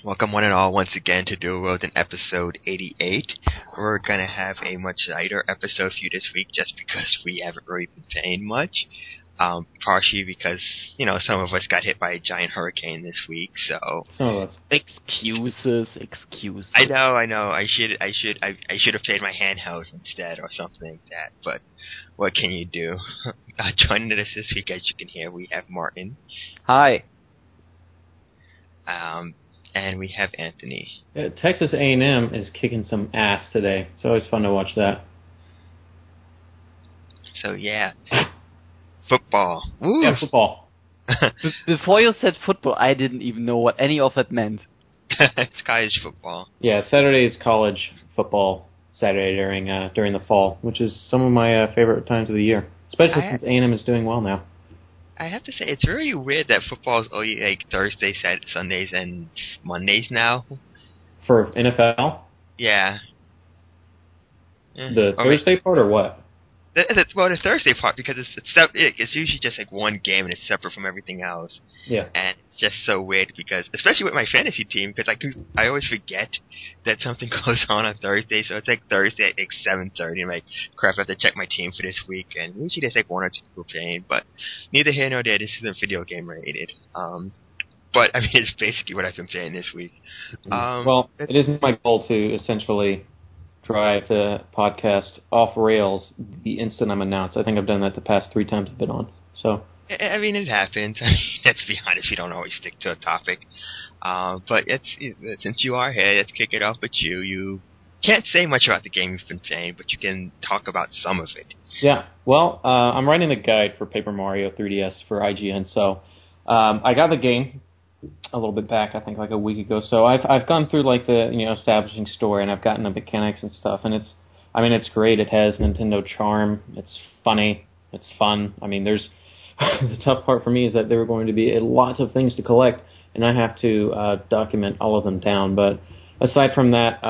Welcome one and all once again to Dual World in episode 88. We're going to have a much lighter episode for you this week just because we haven't really been playing much. Partially because, some of us got hit by a giant hurricane this week, so... Some of us. Excuses. I know. I should have played my handheld instead or something like that, but what can you do? Joining us this week, as you can hear, we have Martin. Hi. And we have Anthony. Texas A&M is kicking some ass today. It's always fun to watch that. So, yeah. Football. Woo! Yeah, football. Before you said football, I didn't even know what any of that meant. It's college football. Yeah, Saturday is college football Saturday during the fall, which is some of my favorite times of the year, especially since A&M is doing well now. I have to say, it's really weird that football is only like Thursdays, Sundays, and Mondays now. For NFL? Yeah. The Thursday part or what? The Thursday part, because it's usually just like one game and it's separate from everything else. Yeah. And it's just so weird because, especially with my fantasy team, because I always forget that something goes on Thursday, so it's like Thursday at like 7:30. I'm like, crap, I have to check my team for this week, and usually there's like one or two people playing, but neither here nor there, this isn't video game related. But, I mean, it's basically what I've been playing this week. Well, it is my goal to essentially drive the podcast off rails the instant I'm announced. I think I've done that the past 3 times I've been on. So, I mean, it happens. I mean, let's be honest, we don't always stick to a topic. But since you are here, let's kick it off with you. You can't say much about the game you've been playing, but you can talk about some of it. Yeah. Well, I'm writing a guide for Paper Mario 3DS for IGN, so I got the game a little bit back, I think like a week ago. So I've gone through like the establishing story, and I've gotten the mechanics and stuff, and it's great. It has Nintendo charm. It's funny. It's fun. I mean, there's the tough part for me is that there are going to be lots of things to collect, and I have to document all of them down. But aside from that,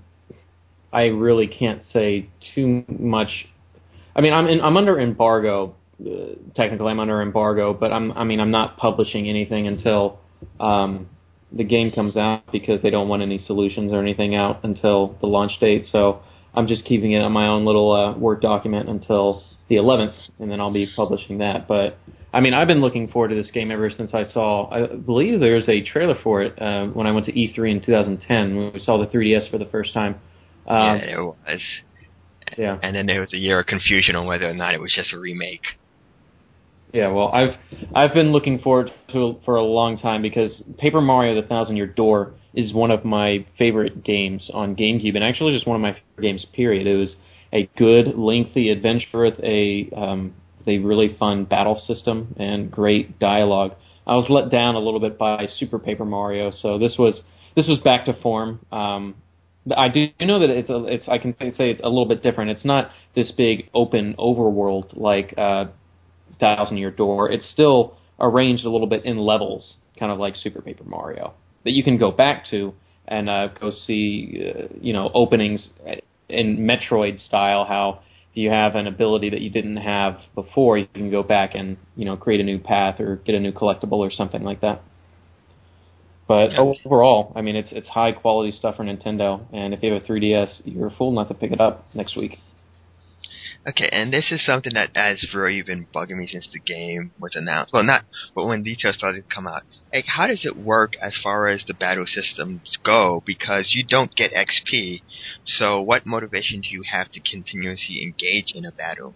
I really can't say too much. I mean, I'm under embargo. Technically, I'm under embargo, but I'm not publishing anything until the game comes out because they don't want any solutions or anything out until the launch date. So I'm just keeping it on my own little Word document until the 11th, and then I'll be publishing that. But I mean, I've been looking forward to this game ever since I believe there's a trailer for it when I went to E3 in 2010 when we saw the 3DS for the first time. Yeah, it was. Yeah. And then there was a year of confusion on whether or not it was just a remake. Yeah, well, I've been looking forward to it for a long time because Paper Mario: The Thousand-Year Door is one of my favorite games on GameCube, and actually just one of my favorite games, period. It was a good, lengthy adventure with a really fun battle system and great dialogue. I was let down a little bit by Super Paper Mario, so this was back to form. I do know that I can say it's a little bit different. It's not this big open overworld like Thousand-Year Door. It's still arranged a little bit in levels, kind of like Super Paper Mario, that you can go back to and go see, openings in Metroid style. How if you have an ability that you didn't have before, you can go back and create a new path or get a new collectible or something like that. But overall, I mean, it's high quality stuff for Nintendo, and if you have a 3DS, you're a fool not to pick it up next week. Okay, and this is something that has really been bugging me since the game was announced. Well, not, but when details started to come out. Like, how does it work as far as the battle systems go? Because you don't get XP, so what motivation do you have to continuously engage in a battle?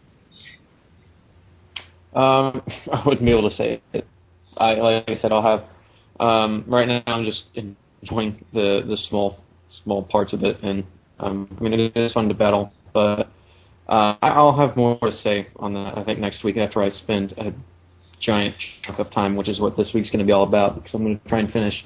I wouldn't be able to say it. Like I said, I'll have right now. I'm just enjoying the small parts of it, and I mean it is fun to battle, but. I'll have more to say on that, I think, next week after I spend a giant chunk of time, which is what this week's going to be all about, because I'm going to try and finish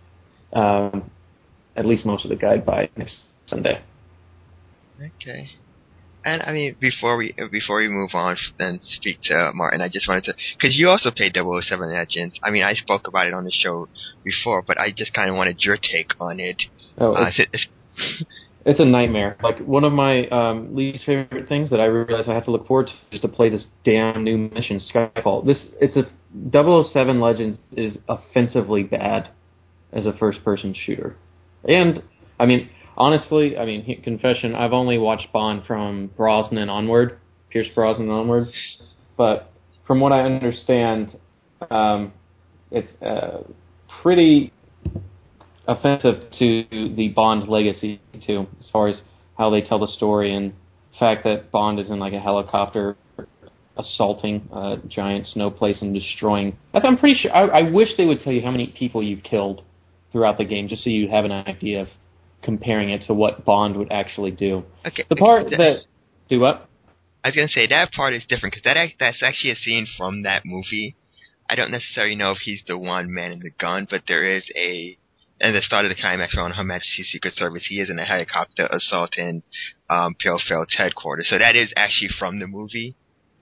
at least most of the guide by next Sunday. Okay. And, I mean, before we move on and speak to Martin, I just wanted to... Because you also played 007 Legends. I mean, I spoke about it on the show before, but I just kind of wanted your take on it. It's a nightmare. Like, one of my least favorite things that I realize I have to look forward to is to play this damn new mission, Skyfall. 007 Legends is offensively bad. as a first-person shooter. And, I mean, honestly, confession, I've only watched Bond from Brosnan onward, Pierce Brosnan onward, but from what I understand, it's pretty offensive to the Bond legacy, too, as far as how they tell the story and the fact that Bond is in like a helicopter assaulting a giant snow place and destroying. I'm pretty sure. I wish they would tell you how many people you've killed throughout the game, just so you have an idea of comparing it to what Bond would actually do. Okay. The part that do what? I was gonna say that part is different because that's actually a scene from that movie. I don't necessarily know if he's the one man in the gun, but there is at the start of the climax on Her Majesty's Secret Service, he is in a helicopter assaulting Palefeld's headquarters. So that is actually from the movie.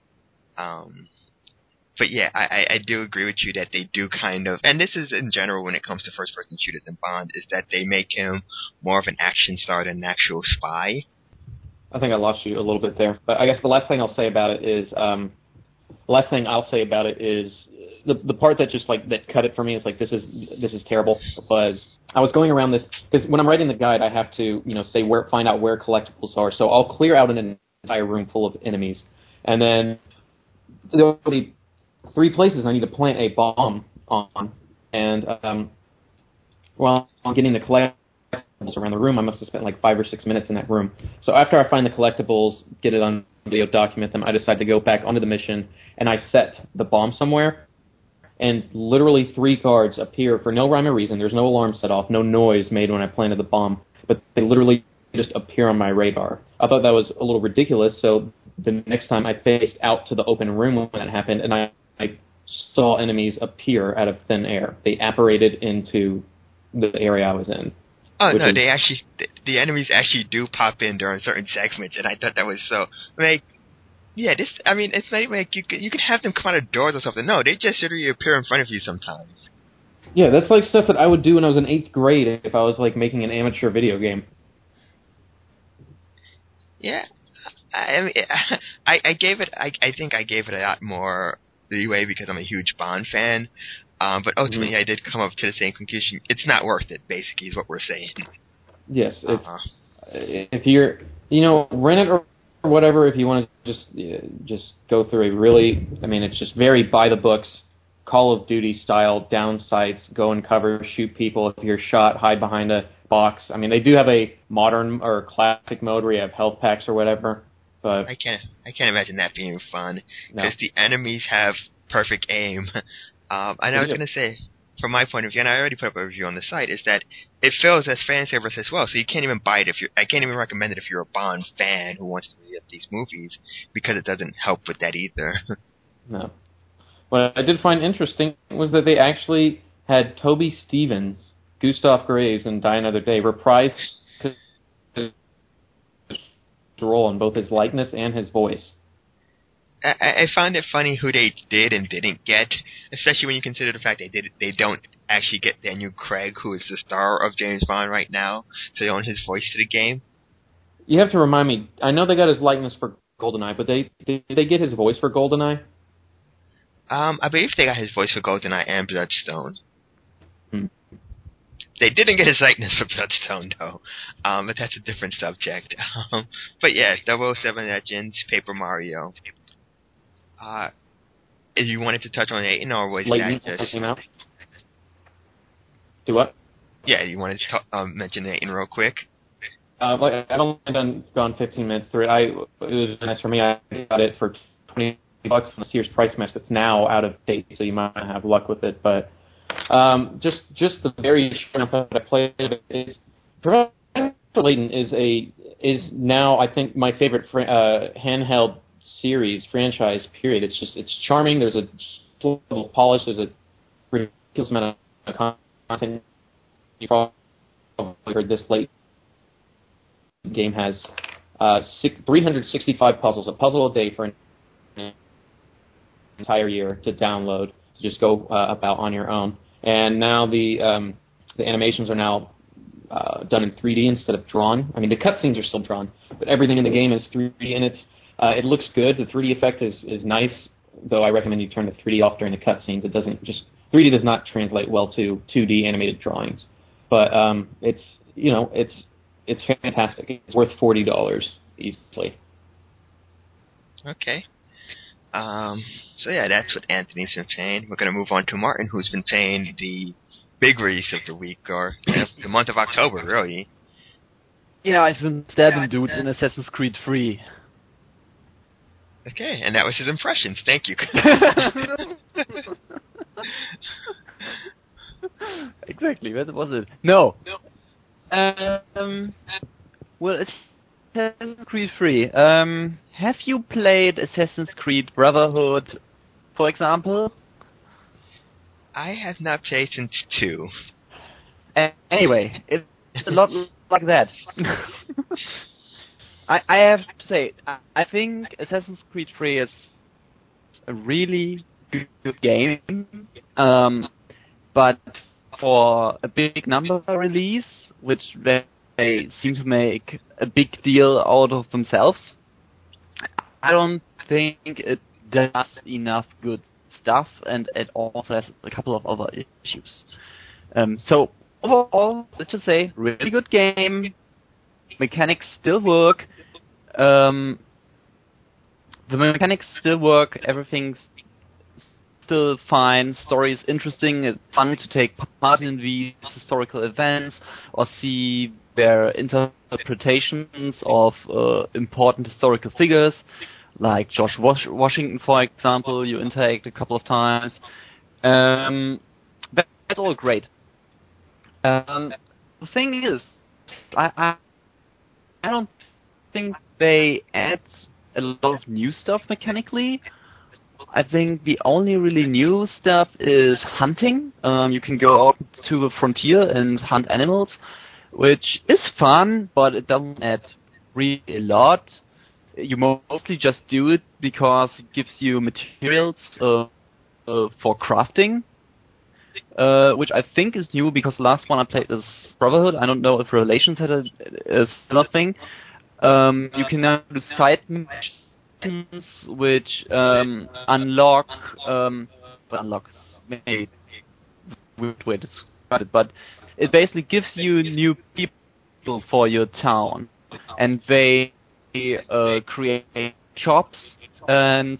But yeah, I do agree with you that they do kind of, and this is in general when it comes to first-person shooters in Bond, is that they make him more of an action star than an actual spy. I think I lost you a little bit there, but I guess the last thing I'll say about it is the part that just like that cut it for me is like this is terrible. Was I was going around this because when I'm writing the guide, I have to say find out where collectibles are. So I'll clear out an entire room full of enemies, and then there'll be 3 places I need to plant a bomb on, and while I'm getting the collectibles around the room, I must have spent like 5 or 6 minutes in that room. So after I find the collectibles, get it on video, document them, I decide to go back onto the mission, and I set the bomb somewhere, and literally 3 guards appear for no rhyme or reason. There's no alarm set off, no noise made when I planted the bomb, but they literally just appear on my radar. I thought that was a little ridiculous, so the next time I faced out to the open room when that happened, and I saw enemies appear out of thin air. They apparated into the area I was in. Oh no, the enemies actually do pop in during certain segments, and I thought that was so like, yeah, it's not even like you could have them come out of doors or something. No, they just literally appear in front of you sometimes. Yeah, that's like stuff that I would do when I was in 8th grade if I was like making an amateur video game. Yeah, I think I gave it a lot more leeway because I'm a huge Bond fan. But ultimately, I did come up to the same conclusion. It's not worth it, basically, is what we're saying. Yes. If you're, rent it or whatever, if you want to just go through a really, it's just very by the books, Call of Duty style, down sights, go and cover, shoot people. If you're shot, hide behind a box. They do have a modern or classic mode where you have health packs or whatever. But I can't imagine that being fun because the enemies have perfect aim. And I was going to say, from my point of view, and I already put up a review on the site, is that it fails as fan service as well. So you can't even buy it I can't even recommend it if you're a Bond fan who wants to see these movies because it doesn't help with that either. No. What I did find interesting was that they actually had Toby Stevens, Gustav Graves, and Die Another Day reprise his role in both his likeness and his voice. I found it funny who they did and didn't get, especially when you consider the fact they don't actually get Daniel Craig, who is the star of James Bond right now, to own his voice to the game. You have to remind me. I know they got his likeness for GoldenEye, but did they get his voice for GoldenEye? I believe they got his voice for GoldenEye and Bloodstone. They didn't get his likeness for Bloodstone, though. But that's a different subject. But yeah, 007 Legends, Paper Mario. If you wanted to touch on Aiden, or was that just... Came out? Do what? Yeah, you wanted to mention Aiden real quick? I've only gone 15 minutes through it. It was nice for me. I got it for $20 on the Sears price match that's now out of date, so you might have luck with it. But just the very short that I played of it, Professor Layton is now, I think, my favorite handheld series franchise. Period. It's charming. There's a level of polish. There's a ridiculous amount of content. You probably heard this late. The game has 365 puzzles, a puzzle a day for an entire year to download to just go about on your own. And now the animations are now done in 3D instead of drawn. The cutscenes are still drawn, but everything in the game is 3D, and it looks good. The 3D effect is nice, though I recommend you turn the 3D off during the cutscenes. It 3D does not translate well to 2D animated drawings, but it's fantastic. It's worth $40 easily. Okay. So yeah, that's what Anthony's been playing. We're going to move on to Martin, who's been playing the big release of the week, or the month of October, really. Yeah, I've been stabbing dudes in Assassin's Creed 3. Okay, and that was his impressions. Thank you. Exactly, that was it. No. Well, it's Assassin's Creed 3. Have you played Assassin's Creed Brotherhood, for example? I have not played since 2. Anyway, it's a lot like that. I have to say, I think Assassin's Creed 3 is a really good game, but for a big number release, which they seem to make a big deal out of themselves, I don't think it does enough good stuff, and it also has a couple of other issues. So overall, let's just say, really good game. Mechanics still work. The mechanics still work. Everything's still fine. Story is interesting. It's fun to take part in these historical events or see their interpretations of important historical figures, like George Washington, for example. You interact a couple of times. That's all great. The thing is, I don't think they add a lot of new stuff mechanically. I think the only really new stuff is hunting. You can go out to the frontier and hunt animals, which is fun, but it doesn't add really a lot. You mostly just do it because it gives you materials for crafting, which I think is new because the last one I played is Brotherhood. I don't know if Revelations had a similar thing. You can now do side missions which unlock maybe weird way to describe it, but it basically gives you new people for your town, and they create shops. And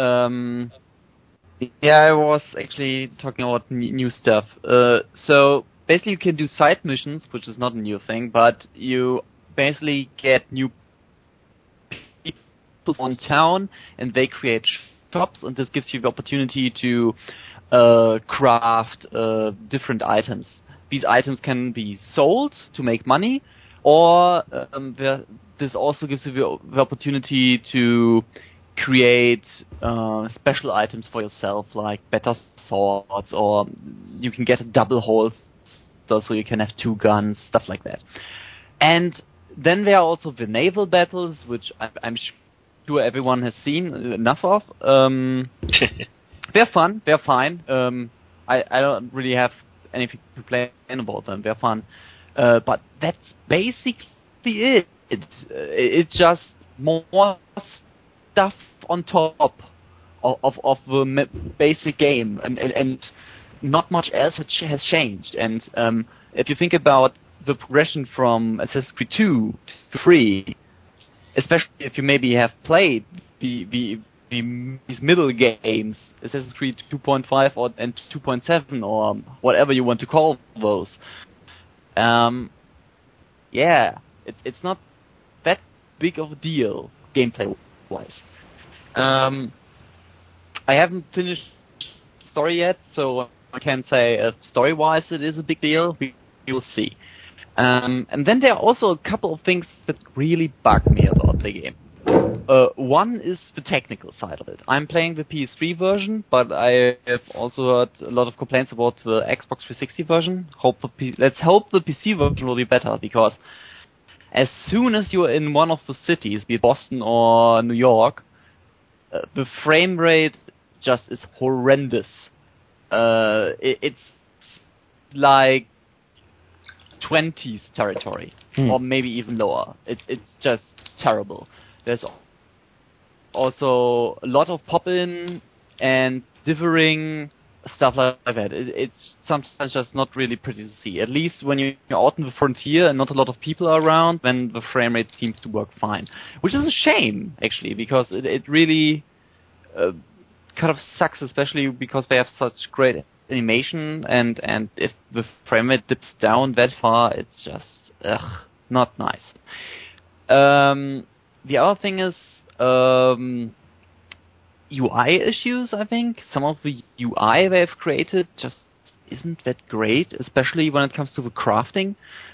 I was actually talking about new stuff. So basically, you can do side missions, which is not a new thing, but you basically get new people on town, and they create shops, and this gives you the opportunity to craft different items. These items can be sold to make money, or this also gives you the opportunity to create special items for yourself, like better swords, or you can get a double holster so you can have 2 guns, stuff like that. And then there are also the naval battles, which I'm sure everyone has seen enough of. They're fun, they're fine. I don't really have anything to complain about them, they're fun. But that's basically it. It's just more stuff on top of the basic game, and not much else has changed. And if you think about the progression from Assassin's Creed 2 to 3, especially if you maybe have played these middle games, Assassin's Creed 2.5 and 2.7 or whatever you want to call those, it's not that big of a deal gameplay-wise. I haven't finished the story yet, so I can't say story-wise it is a big deal. We will see. And then there are also a couple of things that really bug me about the game. One is the technical side of it. I'm playing the PS3 version, but I have also heard a lot of complaints about the Xbox 360 version. Let's hope the PC version will be better, because as soon as you're in one of the cities, be it Boston or New York, the frame rate just is horrendous. It's like 20s territory, or maybe even lower. It's just terrible. There's also a lot of pop-in and differing stuff like that. It's sometimes just not really pretty to see. At least when you're out in the frontier and not a lot of people are around, then the frame rate seems to work fine. Which is a shame, actually, because it really kind of sucks, especially because they have such great animation, and if the frame rate dips down that far, it's just, not nice. The other thing is UI issues, I think. Some of the UI they've created just isn't that great, especially when it comes to the crafting.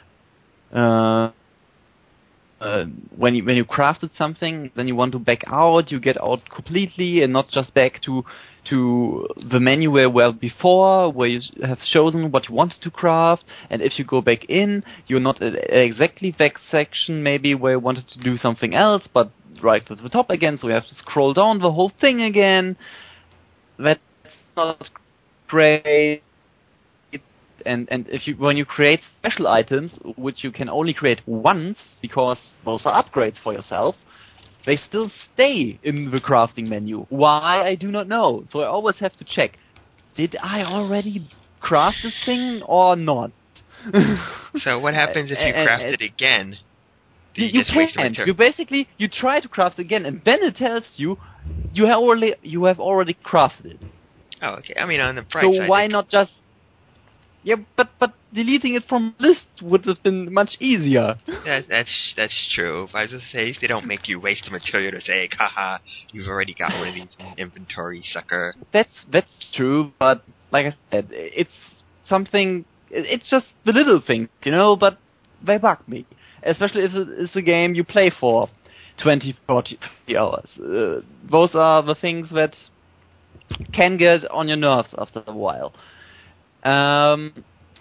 When you crafted something, then you want to back out, you get out completely and not just back to the menu where you were before, where you have chosen what you wanted to craft, and if you go back in, you're not at exactly that section maybe where you wanted to do something else, but right to the top again, so you have to scroll down the whole thing again. That's not great. And when you create special items, which you can only create once, because those are upgrades for yourself, they still stay in the crafting menu. Why, I do not know. So I always have to check, did I already craft this thing or not? So what happens if you craft it again? You can't. You try to craft again, and then it tells you have already crafted it. Oh, okay. I mean, on the price so side, why not just... Yeah, but deleting it from the list would have been much easier. That's true. I was just say, if they don't make you waste the material to say, haha, you've already got one of these in inventory, sucker. That's true, but like I said, it's something... It's just the little things, but they bug me. Especially if it's a game you play for 20, 40 hours. Those are the things that can get on your nerves after a while. The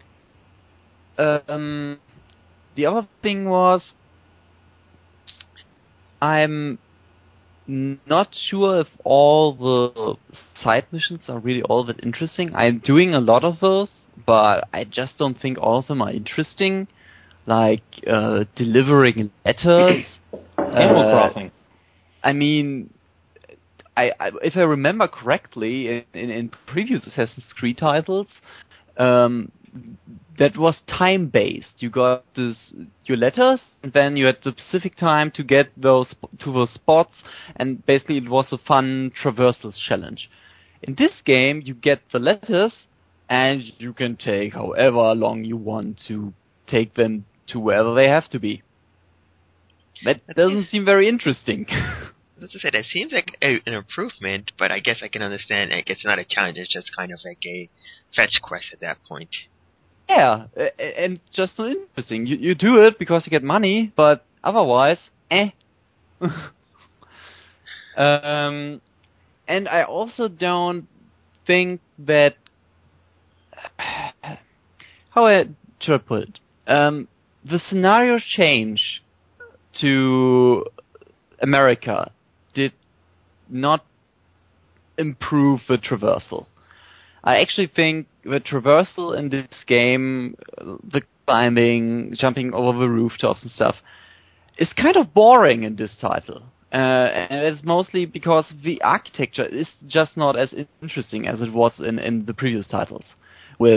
other thing was, I'm not sure if all the side missions are really all that interesting. I'm doing a lot of those, but I just don't think all of them are interesting. Like delivering letters. Animal Crossing. I mean, if I remember correctly, in previous Assassin's Creed titles, that was time-based. You got your letters, and then you had the specific time to get those to those spots, and basically it was a fun traversal challenge. In this game, you get the letters, and you can take however long you want to take them to wherever they have to be. That doesn't seem very interesting. As I said, that seems like an improvement, but I guess I can understand. Like, it's not a challenge; it's just kind of like a fetch quest at that point. Yeah, and just so interesting. You do it because you get money, but otherwise, And I also don't think that... How should I put it? The scenario change to America did not improve the traversal. I actually think the traversal in this game, the climbing, jumping over the rooftops and stuff, is kind of boring in this title. And it's mostly because the architecture is just not as interesting as it was in the previous titles. With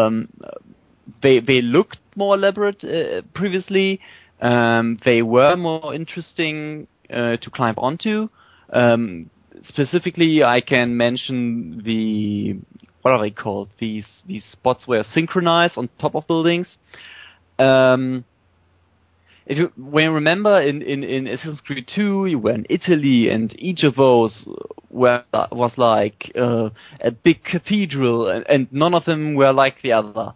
they looked more elaborate previously. They were more interesting to climb onto. Specifically, I can mention what are they called? These spots where synchronize on top of buildings. When you remember in Assassin's Creed 2, you were in Italy, and each of those was like a big cathedral, and none of them were like the other.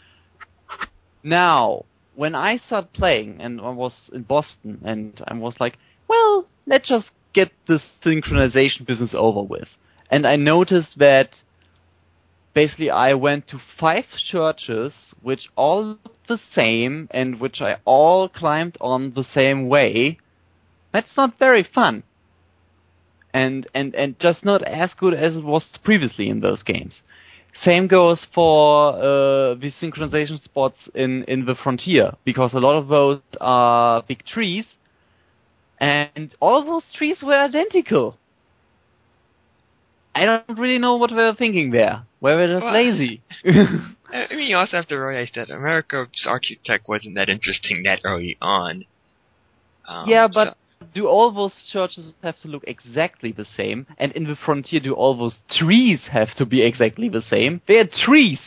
Now, when I started playing, and I was in Boston, and I was like, well, let's just get this synchronization business over with. And I noticed that basically I went to 5 churches, which all looked the same, and which I all climbed on the same way. That's not very fun. And just not as good as it was previously in those games. Same goes for the synchronization spots in the frontier, because a lot of those are big trees, and all of those trees were identical. I don't really know what they were thinking there where we're just Well, lazy. I mean, you also have to realize that America's architect wasn't that interesting that early on. Yeah, but do all those churches have to look exactly the same? And in the frontier, do all those trees have to be exactly the same? They're trees!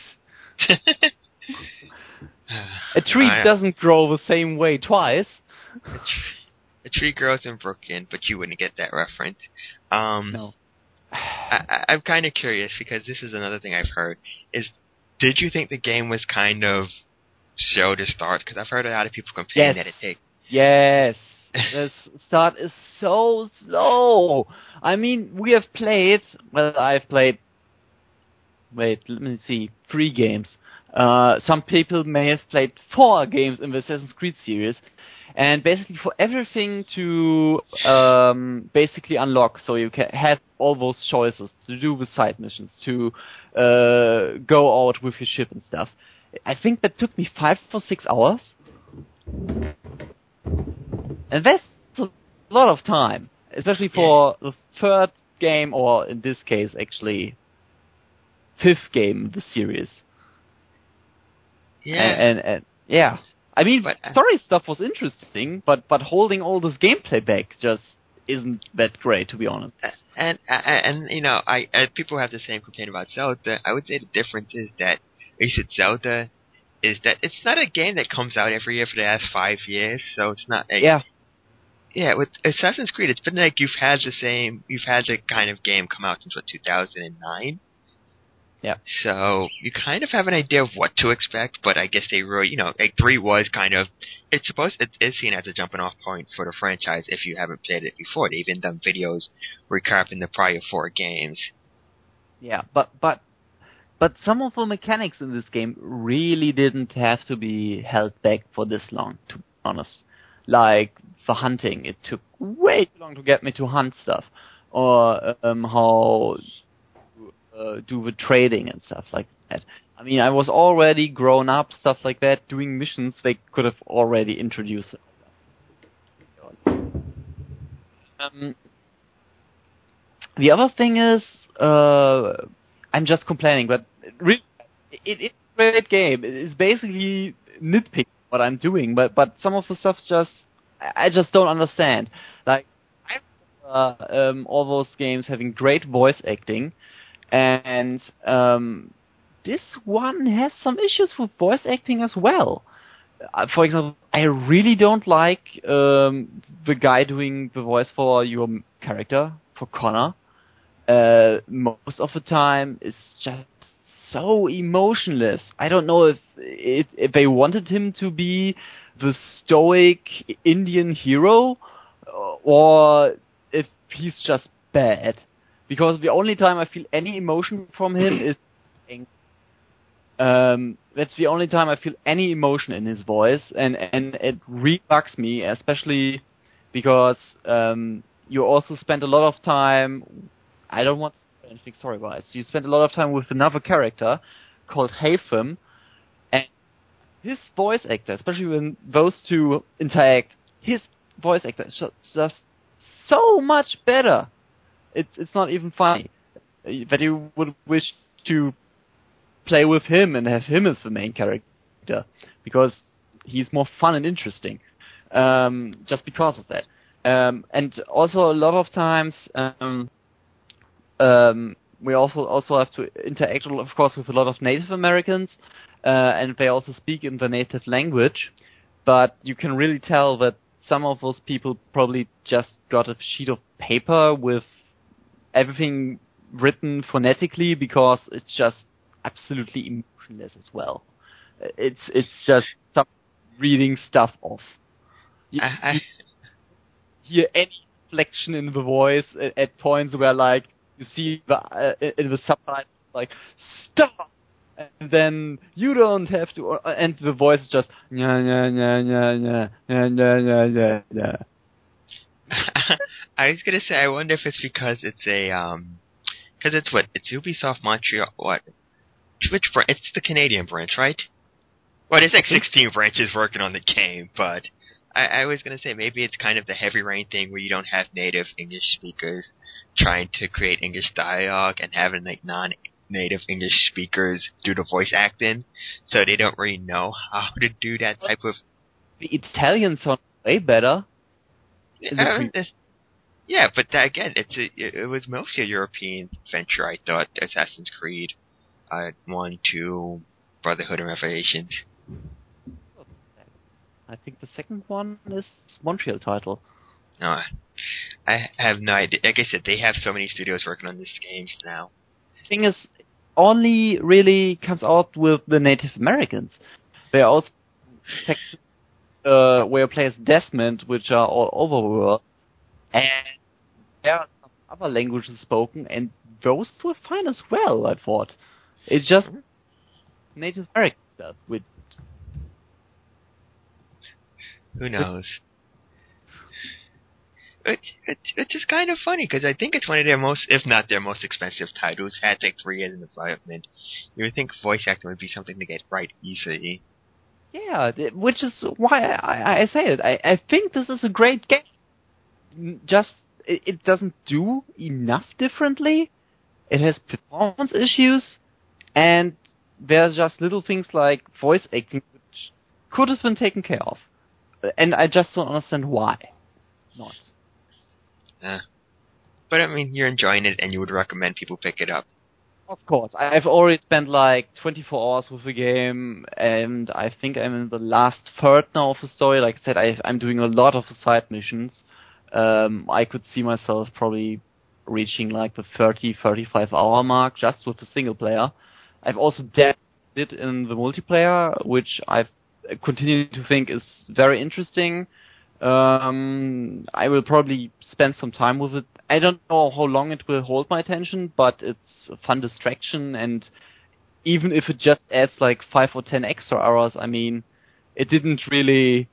A tree doesn't grow the same way twice. A tree grows in Brooklyn, but you wouldn't get that reference. No. I'm kind of curious, because this is another thing I've heard, did you think the game was kind of slow to start? Because I've heard a lot of people complain that it takes... Yes. The start is so slow. I mean, we have played... Well, I've played... Wait, let me see. 3 games. Some people may have played 4 games in the Assassin's Creed series. And basically for everything to basically unlock, so you can have all those choices to do the side missions, to go out with your ship and stuff. I think that took me 5 or 6 hours. And that's a lot of time, especially for the 3rd game, or in this case actually 5th game of the series. Yeah. And yeah. I mean, story stuff was interesting, but holding all this gameplay back just isn't that great, to be honest. And you know, people have the same complaint about Zelda. I would say the difference is that, at least with Zelda, is that it's not a game that comes out every year for the last 5 years, so it's not like... Yeah, with Assassin's Creed, it's been like you've had the kind of game come out since, 2009? Yeah. So you kind of have an idea of what to expect, but I guess they really, like 3 was kind of, it is seen as a jumping off point for the franchise if you haven't played it before. They've even done videos recapping the prior 4 games. Yeah, but some of the mechanics in this game really didn't have to be held back for this long, to be honest. Like the hunting, it took way too long to get me to hunt stuff, or how do the trading and stuff like that. I mean, I was already grown up, stuff like that, doing missions they could have already introduced. The other thing is, I'm just complaining, but really, it's a great game. It's basically nitpicking what I'm doing, but some of the stuff I just don't understand. Like, I remember all those games having great voice acting, and this one has some issues with voice acting as well. For example, I really don't like the guy doing the voice for your character, for Connor. Most of the time, it's just so emotionless. I don't know if they wanted him to be the stoic Indian hero, or if he's just bad. Because the only time I feel any emotion from him is that's the only time I feel any emotion in his voice, and it really bugs me, especially because you also spend a lot of time. I don't want to say anything story-wise. You spend a lot of time with another character called Haytham, and his voice actor, especially when those two interact, his voice actor is just so much better. It's not even funny that you would wish to play with him and have him as the main character, because he's more fun and interesting, just because of that. And also a lot of times we also have to interact, of course, with a lot of Native Americans, and they also speak in the native language, but you can really tell that some of those people probably just got a sheet of paper with everything written phonetically, because it's just absolutely emotionless as well. It's just some reading stuff off. You hear any inflection in the voice at points where, like, you see in the subtitles, like, stop! And then you don't have to, and the voice is just nya nya nya nya nya nya nya nya. I was gonna say, I wonder if it's because it's because it's Ubisoft Montreal. Which branch? It's the Canadian branch, right? Well, there's like 16 branches working on the game, but I was gonna say maybe it's kind of the Heavy Rain thing where you don't have native English speakers trying to create English dialogue and having like native English speakers do the voice acting, so they don't really know how to do that type of. The Italian sound way better. Yeah, but again, it was mostly a European venture. I thought Assassin's Creed 1, 2, Brotherhood and Revelations. I think the second one is Montreal title. No, I have no idea. Like I said, they have so many studios working on these games now. The thing is, only really comes out with the Native Americans. There are also sections where players Desmond, which are all over the world, and there are some other languages spoken, and those were fine as well, I thought. It's just Native American stuff, which... Who knows? It's just kind of funny, because I think it's one of their most, if not their most expensive titles. Had like 3 years in development. You would think voice acting would be something to get right easily. Yeah, which is why I say it. I think this is a great game. Just, it doesn't do enough differently. It has performance issues, and there's just little things like voice acting which could have been taken care of. And I just don't understand why not. But I mean, you're enjoying it, and you would recommend people pick it up. Of course. I've already spent like 24 hours with the game, and I think I'm in the last third now of the story. Like I said, I'm doing a lot of the side missions. I could see myself probably reaching like the 30-35 hour mark just with the single player. I've also dabbled in the multiplayer, which I've continued to think is very interesting. I will probably spend some time with it. I don't know how long it will hold my attention, but it's a fun distraction, and even if it just adds like 5 or 10 extra hours, I mean, it didn't really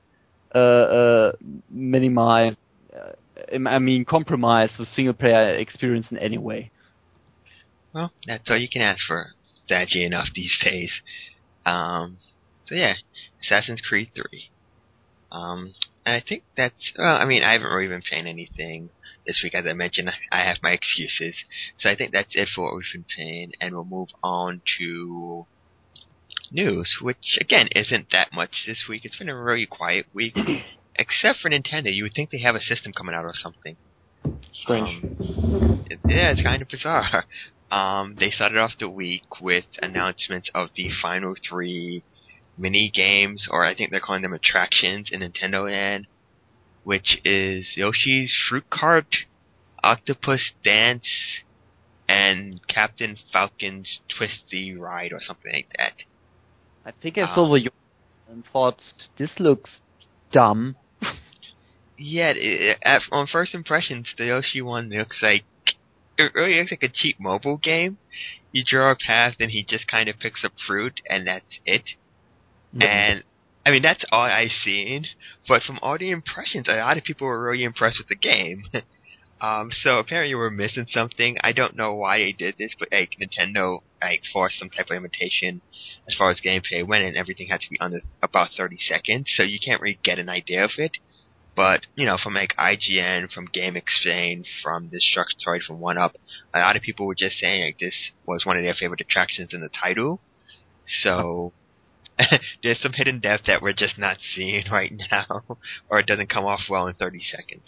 compromise the single player experience in any way. Well, that's all you can ask for, sadly enough, these days. So yeah, Assassin's Creed 3. And I think that's, I haven't really been playing anything this week. As I mentioned, I have my excuses. So I think that's it for what we've been playing, and we'll move on to news, which, again, isn't that much this week. It's been a really quiet week, except for Nintendo. You would think they have a system coming out or something. Strange. Yeah, it's kind of bizarre. They started off the week with announcements of the final 3 mini games, or I think they're calling them attractions in Nintendo Land, which is Yoshi's Fruit Cart, Octopus Dance, and Captain Falcon's Twisty Ride, or something like that. I think I saw the Yoshi and thought, this looks dumb. Yeah, on first impressions, the Yoshi one looks like, it really looks like a cheap mobile game. You draw a path, and he just kind of picks up fruit, and that's it. And, I mean, that's all I've seen, but from all the impressions, a lot of people were really impressed with the game. So apparently we're missing something. I don't know why they did this, but Nintendo forced some type of limitation as far as gameplay went, and everything had to be under about 30 seconds, so you can't really get an idea of it. But, from IGN, from Game Exchange, from Destructoid, from 1UP, a lot of people were just saying this was one of their favorite attractions in the title. So there's some hidden depth that we're just not seeing right now, or it doesn't come off well in 30 seconds.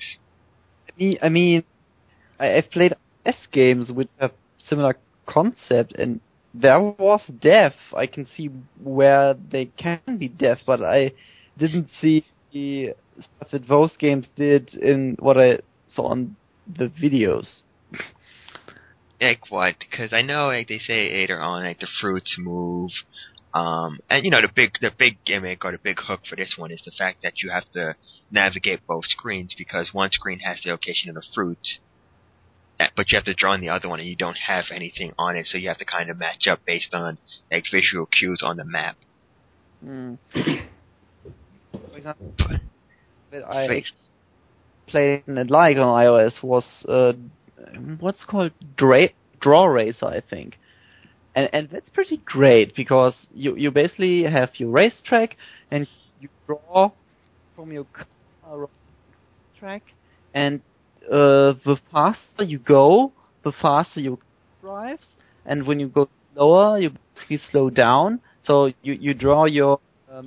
I've played S games which have similar concept, and there was death. I can see where they can be death, but I didn't see the stuff that those games did in what I saw on the videos. Like what? Because I know, they say later on, the fruits move. And the big gimmick or the big hook for this one is the fact that you have to navigate both screens, because one screen has the location of the fruits, but you have to draw on the other one, and you don't have anything on it, so you have to kind of match up based on visual cues on the map. For example, that I played and like on iOS was what's called Draw Racer, I think. And that's pretty great, because you basically have your racetrack, and you draw from your car track, and the faster you go, the faster your car drives, and when you go slower, you basically slow down. So you draw your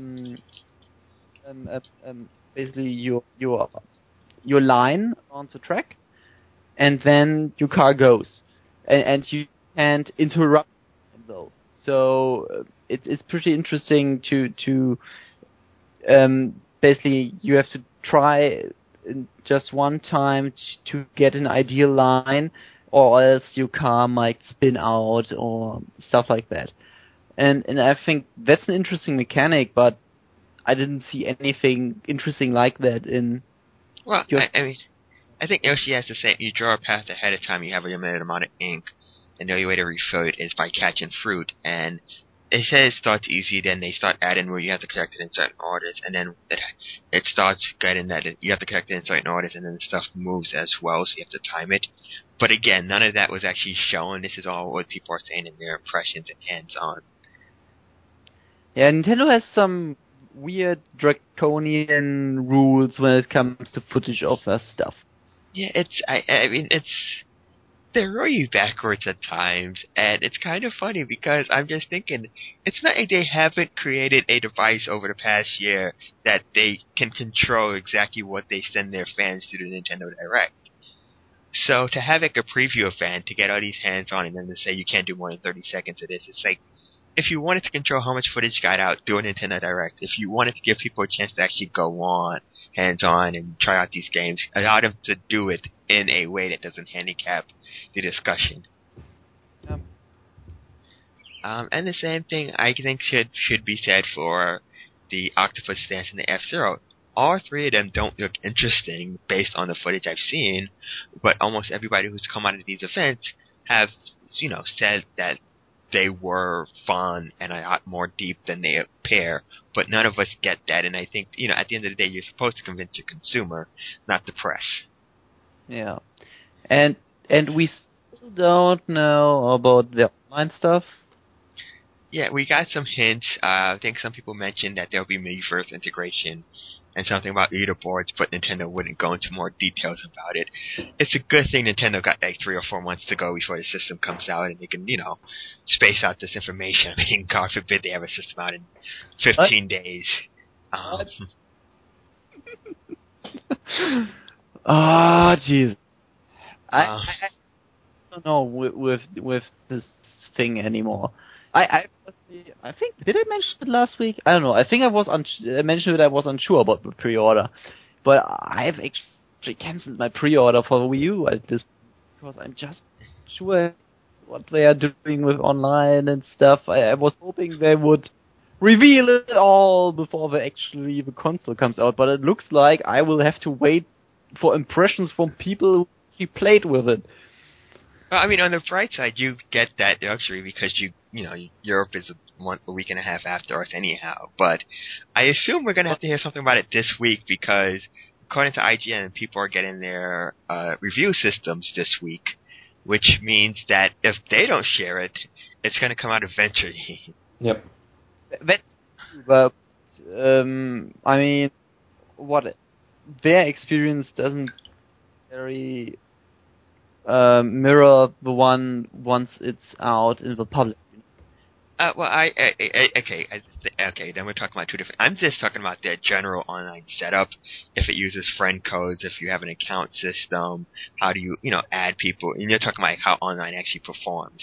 basically your line on the track, and then your car goes, and you can't interrupt them though. So it's pretty interesting to basically you have to try in just one time to get an ideal line, or else your car might spin out or stuff like that. And I think that's an interesting mechanic, but I didn't see anything interesting like that in. Well, I mean, I think Yoshi has the same. You draw a path ahead of time. You have a limited amount of ink, and the only way to refill it is by catching fruit. And it says it starts easy, then they start adding where you have to collect it in certain orders, and then it starts getting that you have to collect it in certain orders, and then stuff moves as well, so you have to time it. But again, none of that was actually shown. This is all what people are saying in their impressions and hands-on. Yeah, Nintendo has some weird draconian rules when it comes to footage of their stuff. Yeah, I mean, they're really backwards at times, and it's kind of funny because I'm just thinking, it's not like they haven't created a device over the past year that they can control exactly what they send their fans to the Nintendo Direct. So to have like a preview event, to get all these hands-on, and then to say you can't do more than 30 seconds of this, it's like, if you wanted to control how much footage got out, do a Nintendo Direct. If you wanted to give people a chance to actually go on, hands-on, and try out these games, allow them to do it in a way that doesn't handicap the discussion. And the same thing I think should be said for the Octopus Dance and the F-Zero. All three of them don't look interesting based on the footage I've seen, but almost everybody who's come out of these events have, said that they were fun and a lot more deep than they appear, but none of us get that, and I think, at the end of the day, you're supposed to convince your consumer, not the press. Yeah. And we still don't know about the online stuff. Yeah, we got some hints. I think some people mentioned that there'll be Miiverse integration and something about leaderboards, but Nintendo wouldn't go into more details about it. It's a good thing Nintendo got like 3 or 4 months to go before the system comes out, and they can, space out this information. I mean, God forbid they have a system out in 15 days. Oh, jeez. I don't know with this thing anymore. I think, did I mention it last week? I don't know. I think I mentioned that I was unsure about the pre-order, but I've actually cancelled my pre-order for Wii U at this, because I'm just sure what they are doing with online and stuff. I was hoping they would reveal it all before the console comes out, but it looks like I will have to wait for impressions from people who actually played with it. Well, I mean, on the bright side, you get that luxury because Europe is a week and a half after us anyhow. But I assume we're going to have to hear something about it this week because, according to IGN, people are getting their review systems this week, which means that if they don't share it, it's going to come out eventually. Yep. But I mean, what their experience doesn't very mirror the one once it's out in the public. Well, okay, then we're talking about two different. I'm just talking about their general online setup. If it uses friend codes, if you have an account system, how do you, add people? And you're talking about how online actually performs.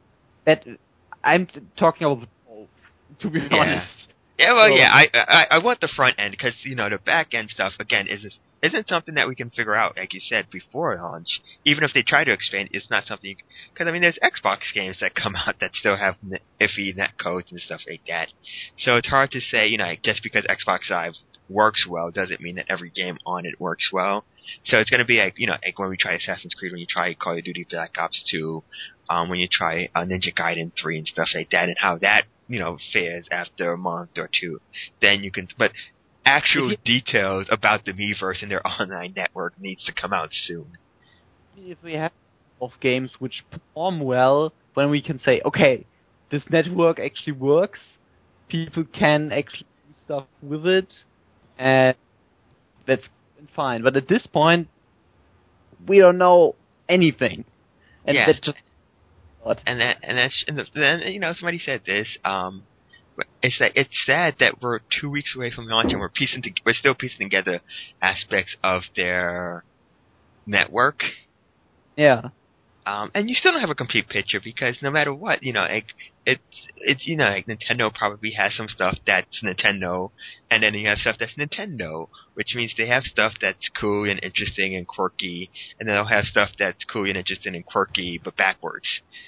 I'm talking about both, to be honest. Yeah, well, I want the front end because the back end stuff again isn't something that we can figure out, like you said, before launch. Even if they try to expand, it's not something because I mean, there's Xbox games that come out that still have iffy net codes and stuff like that. So it's hard to say, just because Xbox Live works well doesn't mean that every game on it works well. So it's going to be like like when we try Assassin's Creed, when you try Call of Duty Black Ops 2, when you try Ninja Gaiden 3 and stuff like that, and how that fares after a month or two. Then you can, but actual details about the Miiverse and their online network needs to come out soon. If we have games which perform well, when we can say, okay, this network actually works, people can actually do stuff with it, and that's fine. But at this point, we don't know anything. And that just then somebody said this. It's sad that we're 2 weeks away from launch and we're still piecing together aspects of their network. Yeah. And you still don't have a complete picture because no matter what, it's Nintendo probably has some stuff that's Nintendo, and then you have stuff that's Nintendo, which means they have stuff that's cool and interesting and quirky, and then they'll have stuff that's cool and interesting and quirky but backwards.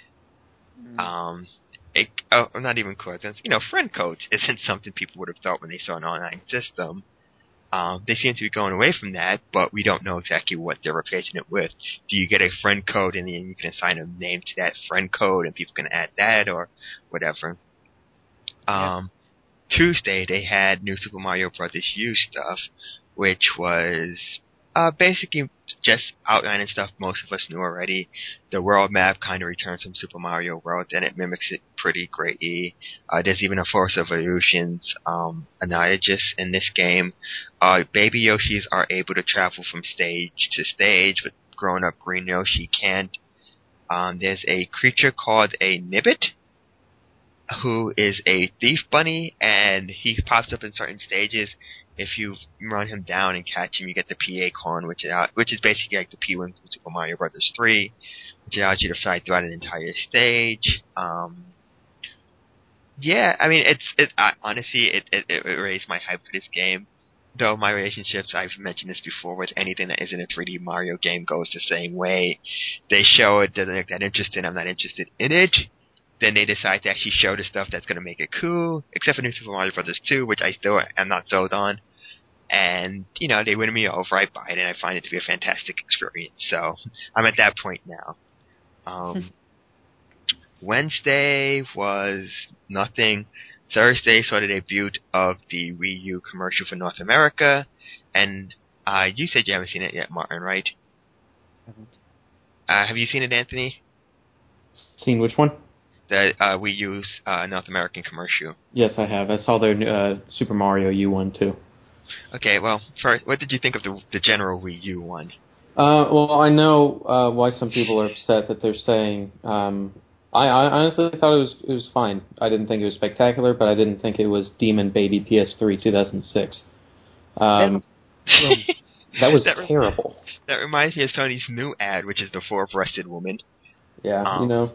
Not even coincidence. Friend codes isn't something people would have thought when they saw an online system. They seem to be going away from that, but we don't know exactly what they're replacing it with. Do you get a friend code and then you can assign a name to that friend code and people can add that or whatever? Tuesday they had New Super Mario Bros. U stuff, which was basically just outlining stuff most of us knew already. The world map kind of returns from Super Mario World, and it mimics it pretty greatly. There's even a Force of Illusions analogous in this game. Baby Yoshis are able to travel from stage to stage, but grown-up Green Yoshi can't. There's a creature called a Nibbit, who is a thief bunny, and he pops up in certain stages. If you run him down and catch him, you get the PA Con, which is basically like the P-Wing from Super Mario Bros. 3, which allows you to fly throughout an entire stage. Honestly, it raised my hype for this game. Though my relationships, I've mentioned this before, with anything that isn't a 3D Mario game goes the same way. They show it, they're not that interested, I'm not interested in it. Then they decide to actually show the stuff that's going to make it cool, except for New Super Mario Bros. 2, which I still am not sold on. And, they win me over, I buy it, and I find it to be a fantastic experience. So, I'm at that point now. Wednesday was nothing. Thursday saw the debut of the Wii U commercial for North America. And you said you haven't seen it yet, Martin, right? Have you seen it, Anthony? Seen which one? The Wii U's North American commercial. Yes, I have. I saw their Super Mario U one too. Okay, well, first, what did you think of the general Wii U one? Well, I know why some people are upset that they're saying. I honestly thought it was fine. I didn't think it was spectacular, but I didn't think it was Demon Baby PS3 2006. That was terrible. That reminds me of Sony's new ad, which is the four-breasted woman. Yeah,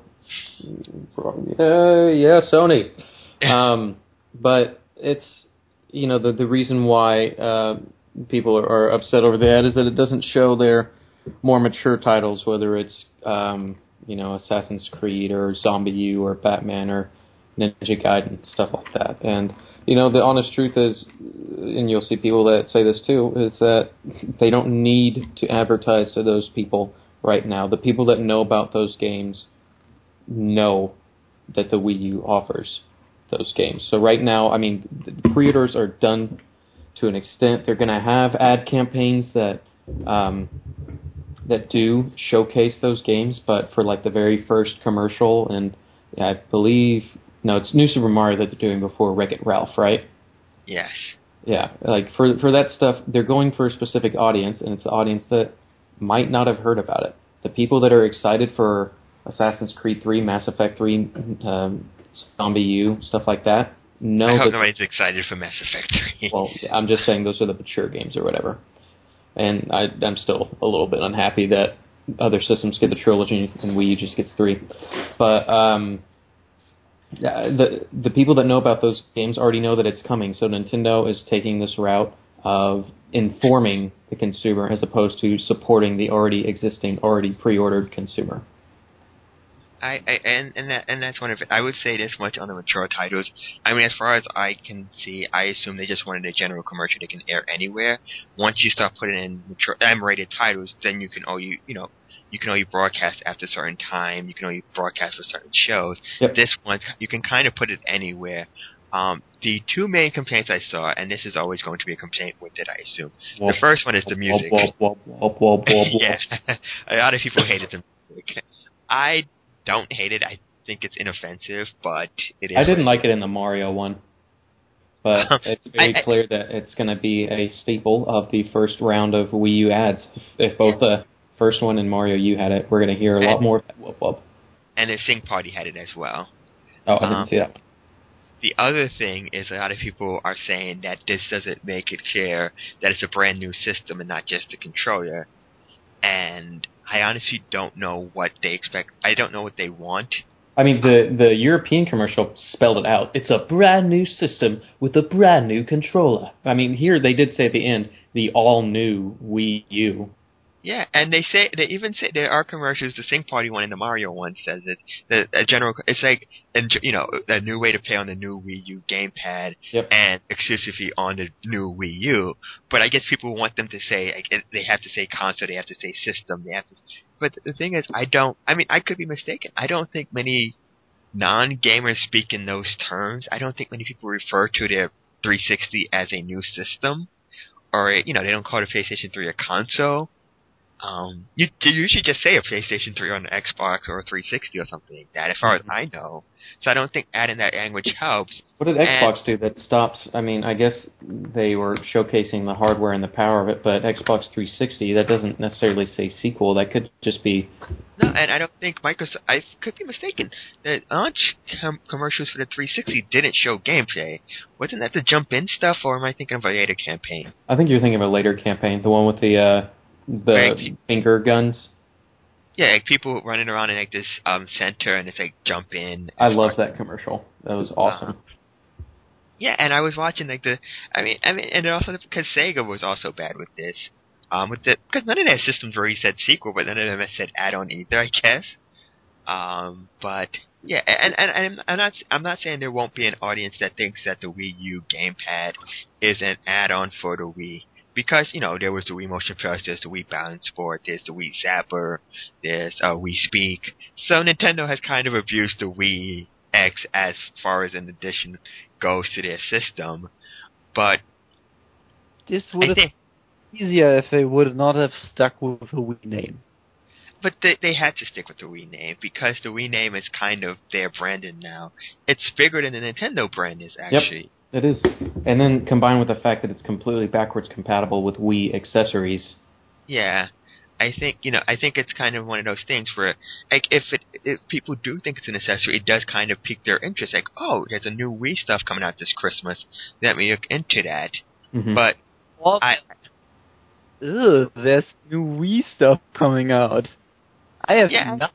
yeah, Sony. But it's, the reason why people are upset over the ad is that it doesn't show their more mature titles, whether it's, Assassin's Creed or Zombie U or Batman or Ninja Gaiden, stuff like that. And, the honest truth is, and you'll see people that say this too, is that they don't need to advertise to those people right now. The people that know about those games know that the Wii U offers those games. So right now, the pre-orders are done to an extent. They're going to have ad campaigns that do showcase those games, but for like the very first commercial, and I believe, it's New Super Mario that they're doing before Wreck-It Ralph, right? Yes. Yeah, like for that stuff, they're going for a specific audience, and it's the audience that might not have heard about it. The people that are excited for Assassin's Creed 3, Mass Effect 3, Zombie U, stuff like that. I hope nobody's excited for Mass Effect 3. Well, I'm just saying those are the mature games or whatever. And I'm still a little bit unhappy that other systems get the trilogy and Wii U just gets 3. But the people that know about those games already know that it's coming. So Nintendo is taking this route of informing the consumer as opposed to supporting the already pre-ordered consumer. And that's one of it. I would say this much on the mature titles. As far as I can see, I assume they just wanted a general commercial they can air anywhere. Once you start putting in mature M-rated titles, then you can only broadcast after a certain time. You can only broadcast for certain shows. Yep. This one, you can kind of put it anywhere. The two main complaints I saw, and this is always going to be a complaint with it, I assume. The first one is the music. Yes, a lot of people hated the music. I don't hate it. I think it's inoffensive, but it is. I didn't like it in the Mario one, but it's very clear that it's going to be a staple of the first round of Wii U ads. If both the first one and Mario U had it, we're going to hear a lot more of that whoop whoop. and the Sing Party had it as well. Oh, I didn't see that. The other thing is a lot of people are saying that this doesn't make it clear that it's a brand new system and not just a controller. And I honestly don't know what they expect. I don't know what they want. I mean, the European commercial spelled it out. It's a brand new system with a brand new controller. I mean, here they did say at the end, the all-new Wii U. Yeah, and they even say there are commercials. The Sing Party one and the Mario one says it. It's like, a new way to play on the new Wii U gamepad and exclusively on the new Wii U. But I guess people want them to say, like, they have to say console, they have to say system, but the thing is, I could be mistaken. I don't think many non-gamers speak in those terms. I don't think many people refer to their 360 as a new system, or they don't call the PlayStation 3 a console. You should just say a PlayStation 3 on an Xbox or a 360 or something like that, as far as I know. So I don't think adding that language helps. What did Xbox do that stops? I mean, I guess they were showcasing the hardware and the power of it, but Xbox 360, that doesn't necessarily say sequel. That could just be... No, and I don't think Microsoft... I could be mistaken. The launch commercials for the 360 didn't show gameplay. Wasn't that the jump-in stuff, or am I thinking of a later campaign? I think you're thinking of a later campaign, the one with the finger guns. Yeah, like people running around in like this center, and it's like jump in. I love that commercial. That was awesome. Yeah, and I was watching like and also because Sega was also bad with this, because none of their systems really said sequel, but none of them said add-on either, I guess. But yeah, and I'm not saying there won't be an audience that thinks that the Wii U gamepad is an add-on for the Wii. Because, there was the Wii Motion Plus, there's the Wii Balance Sport, there's the Wii Zapper, there's Wii Speak. So Nintendo has kind of abused the Wii X as far as an addition goes to their system. But this would have been easier if they would not have stuck with the Wii name. But they had to stick with the Wii name, because the Wii name is kind of their branding now. It's bigger than the Nintendo brand is, actually. Yep. It is. And then combined with the fact that it's completely backwards compatible with Wii accessories. Yeah. I think it's kind of one of those things where, like, if people do think it's an accessory, it does kind of pique their interest. Like, oh, there's a new Wii stuff coming out this Christmas. Let me look into that. Mm-hmm. But there's new Wii stuff coming out. I have not.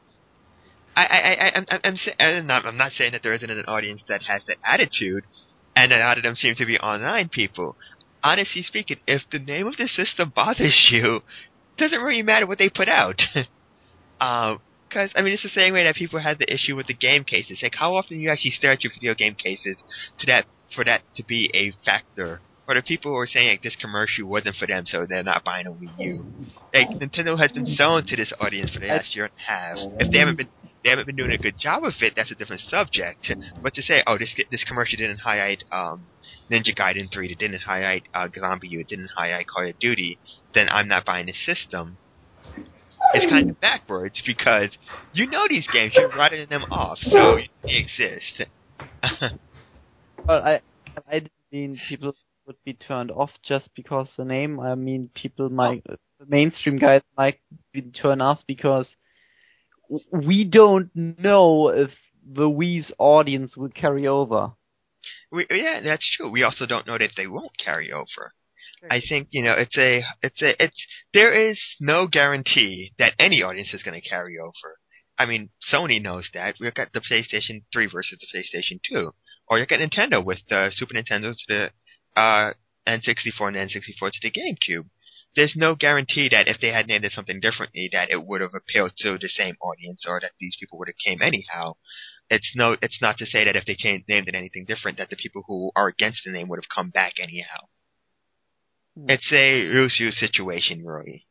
I'm not saying that there isn't an audience that has that attitude. And a lot of them seem to be online people. Honestly speaking, if the name of the system bothers you, it doesn't really matter what they put out. Because, it's the same way that people had the issue with the game cases. Like, how often do you actually stare at your video game cases for that to be a factor? Or the people who are saying, like, this commercial wasn't for them, so they're not buying a Wii U. Like, Nintendo has been selling to this audience for the last year and a half. If they haven't been doing a good job of it, that's a different subject. But to say, oh, this commercial didn't highlight Ninja Gaiden 3, it didn't highlight Zombie U, it didn't highlight Call of Duty, then I'm not buying this system. It's kind of backwards, because these games, you're writing them off, so they exist. Well, I didn't mean people would be turned off just because the name. I mean, the mainstream guys might be turned off because we don't know if the Wii's audience will carry over. Yeah, that's true. We also don't know that they won't carry over. Sure. I think, there is no guarantee that any audience is going to carry over. I mean, Sony knows that. We've got the PlayStation 3 versus the PlayStation 2. Or you got Nintendo with the Super Nintendo to the N64 and N64 to the GameCube. There's no guarantee that if they had named it something differently that it would have appealed to the same audience, or that these people would have came anyhow. It's not to say that if they named it anything different that the people who are against the name would have come back anyhow. It's a lose-lose situation, really.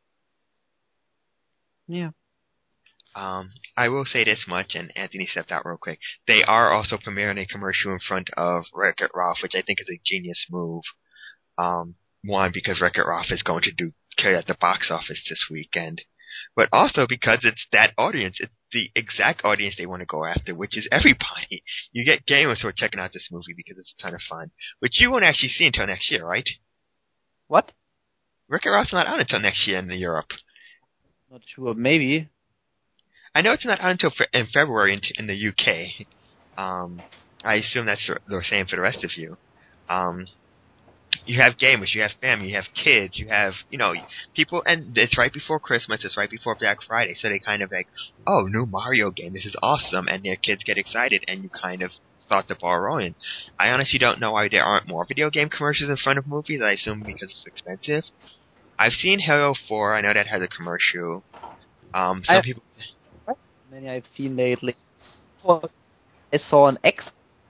Yeah. I will say this much, and Anthony stepped out real quick. They are also premiering a commercial in front of Wreck-It Ralph, which I think is a genius move. One, because Wreck-It Ralph is going to carry out the box office this weekend, but also because it's that audience. It's the exact audience they want to go after, which is everybody. You get gamers who are checking out this movie because it's a ton of fun, which you won't actually see until next year, right? What? Wreck-It Ralph's not out until next year in Europe. Not sure. Maybe. I know it's not out until in February in the UK. I assume that's the same for the rest of you. You have gamers, you have family, you have kids, you have, people, and it's right before Christmas, it's right before Black Friday, so they kind of like, oh, new Mario game, this is awesome, and their kids get excited, and you kind of start the ball rolling. I honestly don't know why there aren't more video game commercials in front of movies, I assume because it's expensive. I've seen Halo 4, I know that has a commercial. Some people... Many I've seen lately. Well, I saw an X.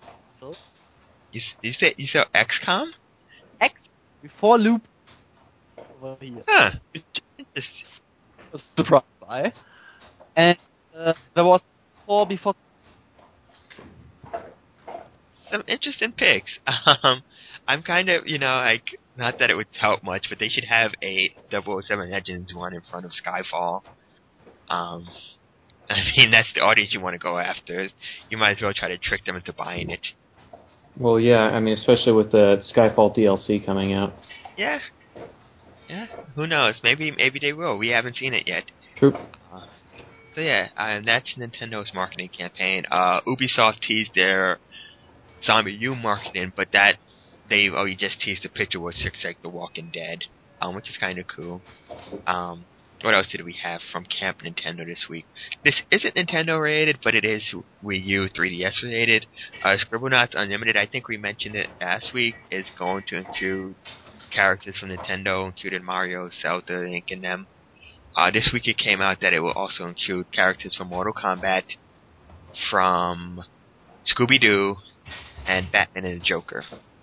You saw XCOM? X before Loop over here. Huh. Surprised by. And there was 4 before. Some interesting picks. I'm kind of, like, not that it would help much, but they should have a 007 Legends one in front of Skyfall. I mean, that's the audience you want to go after. You might as well try to trick them into buying it. Well, yeah, I mean, especially with the Skyfall DLC coming out. Yeah. Yeah, who knows? Maybe they will. We haven't seen it yet. True. So yeah, that's Nintendo's marketing campaign. Ubisoft teased their Zombie U marketing, but that you just teased a picture with looks like The Walking Dead, which is kind of cool. What else did we have from Camp Nintendo this week? This isn't Nintendo related, but it is Wii U 3DS related. Scribblenauts Unlimited, I think we mentioned it last week, is going to include characters from Nintendo, including Mario, Zelda, Link, and them. This week it came out that it will also include characters from Mortal Kombat, from Scooby-Doo, and Batman and the Joker.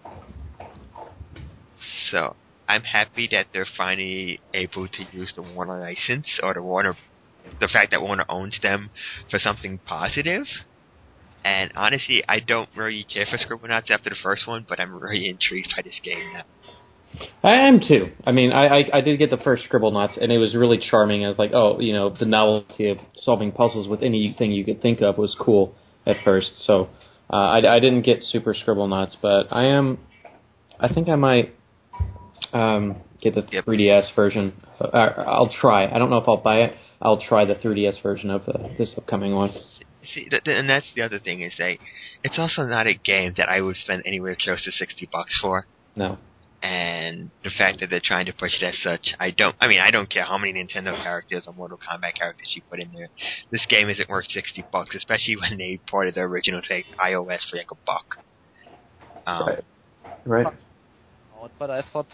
So, I'm happy that they're finally able to use the Warner license, or the fact that Warner owns them, for something positive. And honestly, I don't really care for Scribblenauts after the first one, but I'm really intrigued by this game now. I am too. I mean, I did get the first Scribblenauts, and it was really charming. I was like, oh, the novelty of solving puzzles with anything you could think of was cool at first. So I didn't get Super Scribblenauts, but I think I might get the 3DS version. I'll try. I don't know if I'll buy it. I'll try the 3DS version of this upcoming one. See, and that's the other thing is it's also not a game that I would spend anywhere close to $60 for. No. And the fact that they're trying to push it as such, I don't care how many Nintendo characters or Mortal Kombat characters you put in there. This game isn't worth $60, especially when they ported the original to iOS for like $1. Right. But I thought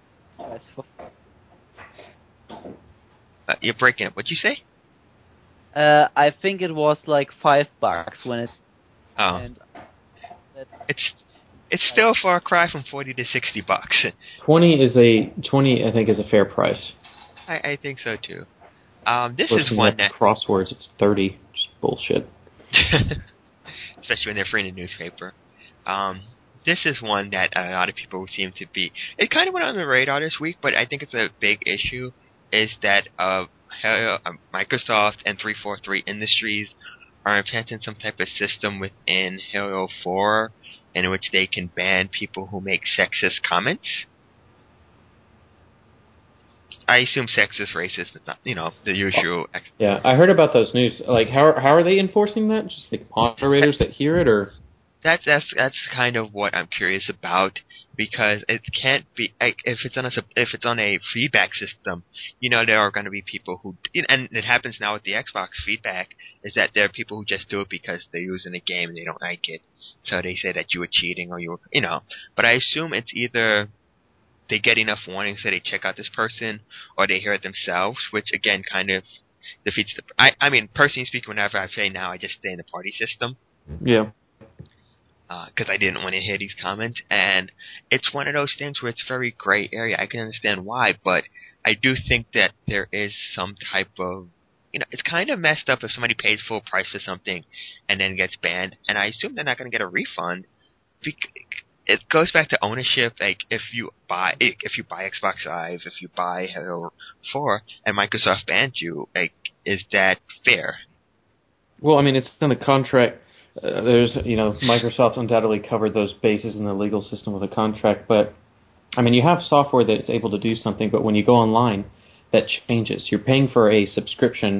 you're breaking up. What'd you say? I think it was like $5 when it. Oh. And it's still far cry from $40 to $60. 20 I think is a fair price. I think so too. This Looking is one at crosswords. It's 30. Just bullshit. Especially when they're free in the newspaper. This is one that a lot of people seem to be. It kind of went on the radar this week, but I think it's a big issue. Is that Microsoft and 343 Industries are implementing some type of system within Halo 4 in which they can ban people who make sexist comments. I assume sexist, racist, not, the usual. Yeah, I heard about those news. Like, how are they enforcing that? Just the moderators that hear it, or? That's kind of what I'm curious about, because it can't be if it's on a feedback system. There are going to be people who, and it happens now with the Xbox feedback, is that there are people who just do it because they're using the game and they don't like it, so they say that you were cheating or you were, But I assume it's either they get enough warnings so they check out this person, or they hear it themselves, which again kind of defeats the. I mean, personally speaking, whenever I play now, I just stay in the party system. Yeah. Because I didn't want to hear these comments, and it's one of those things where it's very gray area. I can understand why, but I do think that there is some type of, it's kind of messed up if somebody pays full price for something and then gets banned, and I assume they're not going to get a refund. It goes back to ownership. Like if you buy Xbox Live, if you buy Halo 4, and Microsoft banned you, is that fair? Well, I mean, it's in the contract. There's, Microsoft undoubtedly covered those bases in the legal system with a contract, but, I mean, you have software that's able to do something, but when you go online, that changes. You're paying for a subscription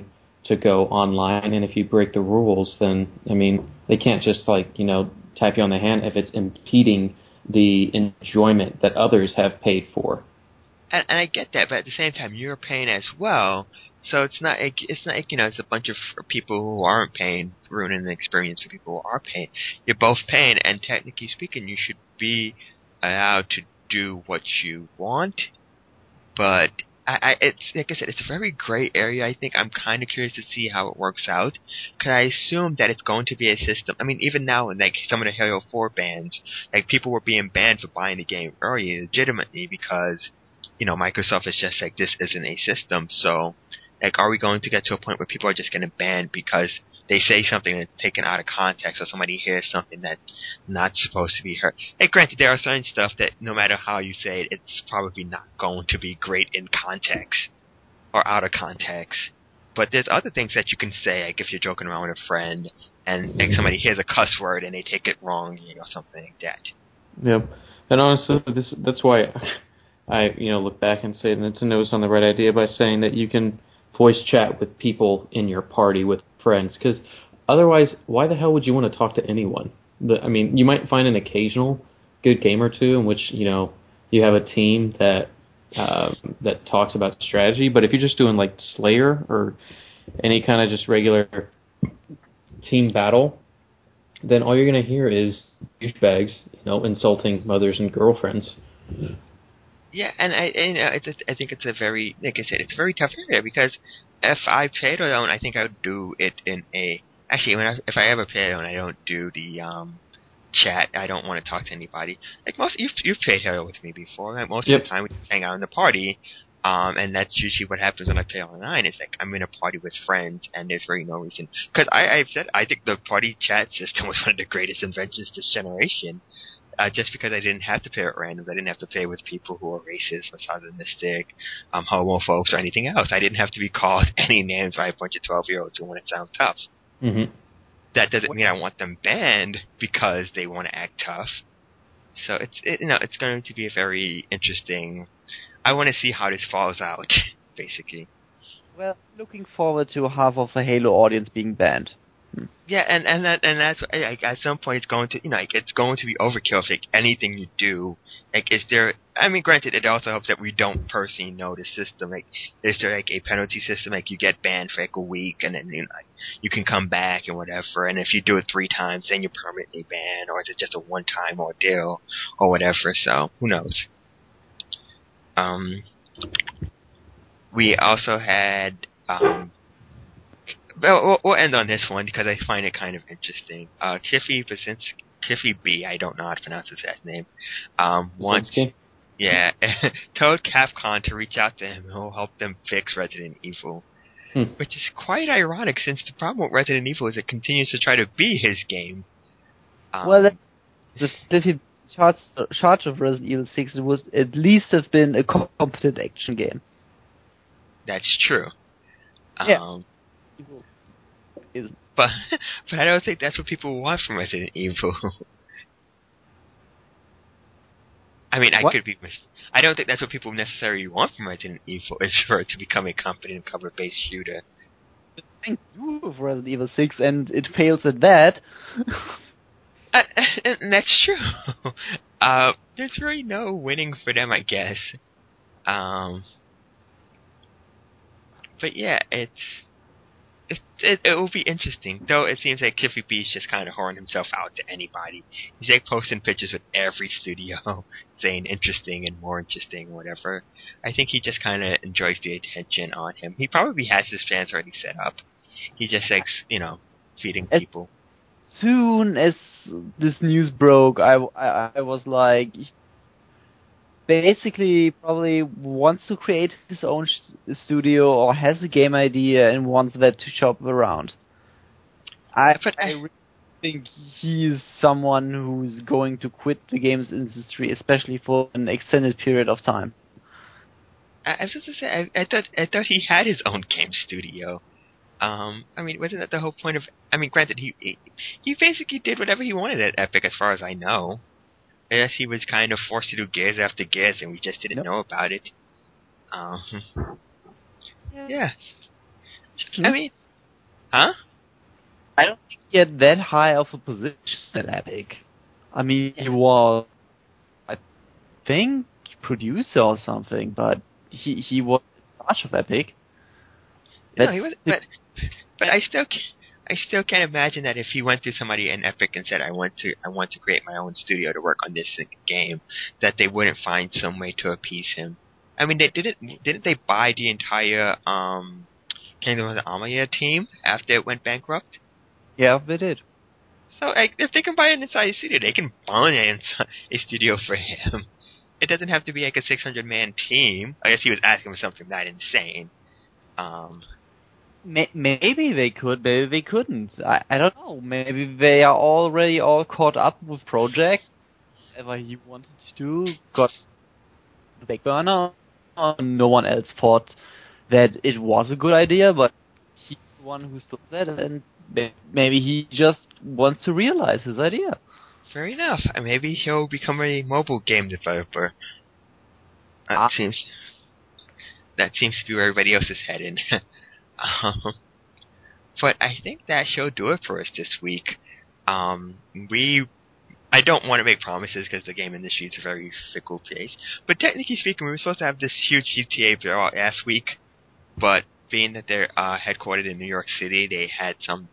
to go online, and if you break the rules, then I mean they can't just tap you on the hand if it's impeding the enjoyment that others have paid for. And I get that, but at the same time, you're paying as well. So it's not like it's a bunch of people who aren't paying ruining the experience for people who are paying. You're both paying, and technically speaking, you should be allowed to do what you want. But it's like I said, it's a very gray area. I think I'm kind of curious to see how it works out, because I assume that it's going to be a system. I mean, even now in some of the Halo 4 bans, people were being banned for buying the game early, legitimately, because Microsoft is just like, this isn't a system. So, are we going to get to a point where people are just going to ban because they say something that's taken out of context, or somebody hears something that's not supposed to be heard? Granted, there are certain stuff that no matter how you say it, it's probably not going to be great in context or out of context. But there's other things that you can say, like if you're joking around with a friend and somebody hears a cuss word and they take it wrong, or something like that. Yep. And honestly, that's why I look back and say that Nintendo was on the right idea by saying that you can voice chat with people in your party with friends, because otherwise, why the hell would you want to talk to anyone? I mean, you might find an occasional good game or two in which you have a team that talks about strategy, but if you're just doing like Slayer or any kind of just regular team battle, then all you're going to hear is douchebags, insulting mothers and girlfriends. Yeah, and I think it's a very, like I said, it's a very tough area, because if I played alone, I think I would do it in a. Actually, if I ever play alone, I don't do the chat. I don't want to talk to anybody. Like you've played Halo with me before. Right? Most of the time we hang out in the party, and that's usually what happens when I play online. It's like I'm in a party with friends, and there's really no reason. Because I've said I think the party chat system was one of the greatest inventions this generation. Just because I didn't have to play at random, I didn't have to play with people who are racist, misogynistic, homophobes, or anything else. I didn't have to be called any names by a bunch of 12-year-olds who want to sound tough. Mm-hmm. That doesn't mean I want them banned because they want to act tough. So it's going to be a very interesting. I want to see how this falls out, basically. Well, looking forward to half of the Halo audience being banned. Yeah, and that's at some point it's going to it's going to be overkill if anything you do is there. I mean, granted, it also helps that we don't personally know the system. Is there a penalty system? You get banned for a week, and then you can come back and whatever. And if you do it 3 times, then you're permanently banned, or is it just a one-time ordeal or whatever? So who knows? We also had. We'll end on this one because I find it kind of interesting. Kiffy B, I don't know how to pronounce his last name. Told Capcom to reach out to him and he'll help them fix Resident Evil. Which is quite ironic, since the problem with Resident Evil is it continues to try to be his game. If he charge of Resident Evil 6, it would at least have been a competent action game. That's true. Yeah. But I don't think that's what people want from Resident Evil. I mean, I could be I don't think that's what people necessarily want from Resident Evil, is for it to become a competent cover-based shooter. Thank you for Resident Evil 6, and it fails at that. And that's true. There's really no winning for them, I guess. But yeah, it will be interesting. Though it seems like Kiffy B's just kind of whoring himself out to anybody. He's posting pictures with every studio, saying interesting and more interesting, whatever. I think he just kind of enjoys the attention on him. He probably has his fans already set up. He just likes, feeding people. As soon as this news broke, I was like, basically probably wants to create his own studio or has a game idea and wants that to shop around. I really think he's someone who's going to quit the games industry, especially for an extended period of time. I was just to say, I thought he had his own game studio. I mean, wasn't that the whole point of? I mean, granted, he basically did whatever he wanted at Epic, as far as I know. Yes, he was kind of forced to do Gears after Gears, and we just didn't know about it. Yeah. I mean, Huh? I don't think he had that high of a position at Epic. I mean, he was, I think, producer or something, but he was in charge of Epic. No, he was, but I still can't imagine that if he went to somebody in Epic and said, I want to create my own studio to work on this game, that they wouldn't find some way to appease him. I mean, didn't they buy the entire Kingdom of the Amalur team after it went bankrupt? Yeah, they did. So if they can buy an entire studio, they can buy a studio for him. It doesn't have to be like a 600-man team. I guess he was asking for something that insane. Maybe they could, maybe they couldn't. I don't know. Maybe they are already all caught up with projects. Whatever he wanted to do got the back burner. No one else thought that it was a good idea, but he's the one who still said it, and maybe he just wants to realize his idea. Fair enough. Maybe he'll become a mobile game developer. That seems to be where everybody else is heading. But I think that shall do it for us this week. I don't want to make promises because the game industry is a very fickle place. But technically speaking, we were supposed to have this huge GTA blowout last week. But being that they're headquartered in New York City, they had some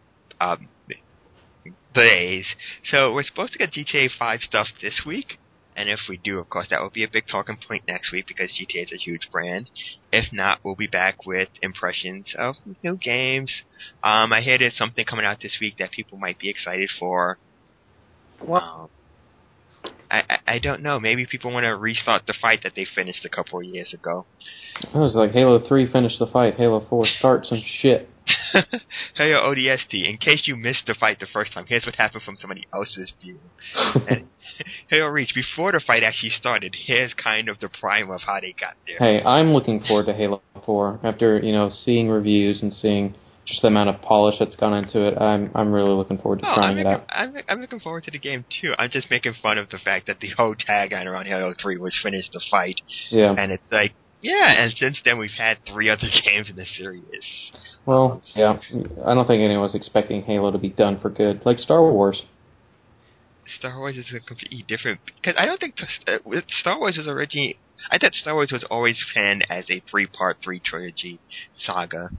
delays. So we're supposed to get GTA 5 stuff this week. And if we do, of course, that will be a big talking point next week because GTA is a huge brand. If not, we'll be back with impressions of new games. I hear there's something coming out this week that people might be excited for. What? I don't know. Maybe people want to restart the fight that they finished a couple of years ago. It was like Halo 3 finished the fight, Halo 4 starts and shit. Halo ODST, in case you missed the fight the first time, here's what happened from somebody else's view. And Halo Reach, before the fight actually started, here's kind of the prime of how they got there. Hey, I'm looking forward to Halo 4. After, seeing reviews and seeing just the amount of polish that's gone into it, I'm really looking forward to trying it out. I'm looking forward to the game too. I'm just making fun of the fact that the whole tagline around Halo 3 was finish the fight. Yeah. And it's like, yeah, and since then we've had 3 other games in the series. Well, yeah, I don't think anyone was expecting Halo to be done for good, like Star Wars. Star Wars is a completely different, because I don't think Star Wars was originally, I thought Star Wars was always planned as a 3-part, 3-trilogy saga.